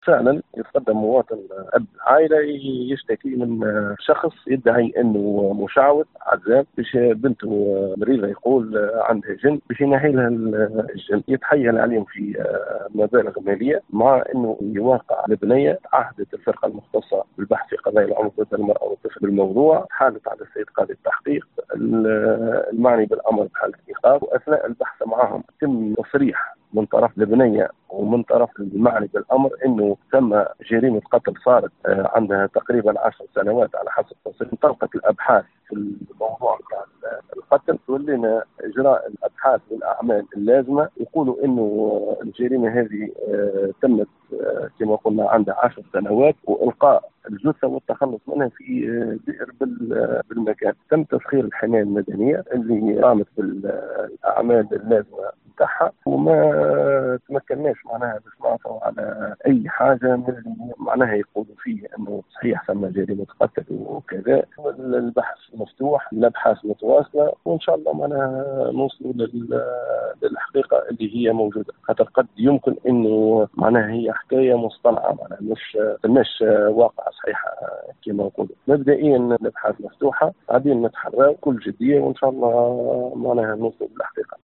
فعلا يتقدم مواطن أب عائلة يشتكي من شخص يدعي أنه مشعوذ عذاب باش بنته مريضة، يقول عندها جن باش ينهي لها الجن. يتحيل عليهم في مبالغ مالية، مع أنه يواقع البنية. عهدت الفرقة المختصة بالبحث في قضايا العنف ضد المرأة والطفل بالموضوع، حالت على السيد قاضي التحقيق المعني بالأمر بحالة إيقاف. وأثناء البحث معهم تم تصريح من طرف البنية ومن طرف المعني بالأمر أنه تم جريمة قتل صارت عندها تقريبا 10 سنوات على حسب تصريح. انطلقت الأبحاث في الموضوع بتاع القتل، ولنا إجراء الأبحاث والأعمال اللازمة. يقولوا أنه الجريمة هذه تمت كما قلنا عندها 10 سنوات، وإلقاء الجثة والتخلص منها في بئر بالمكان. تم تسخير الحماية المدنية اللي قامت بالأعمال اللازمة بتاعها، وما تمكناش معناها باش نعثروا على أي حاجة من اللي معناها يقولوا فيه أنه صحيح ثم جريمة قتل وكذا. البحث مفتوح، الأبحاث متواصلة، وإن شاء الله معناها نوصلوا للحقيقة اللي هي موجودة. خاطر قد يمكن أنه معناها هي حكاية مصطنعة، معناها مش واقع صحيحة كما نقولوا. مبدئيا الأبحاث مفتوحة، قاعدين نتحرى بكل جدية، وإن شاء الله معناها نوصل للحقيقة.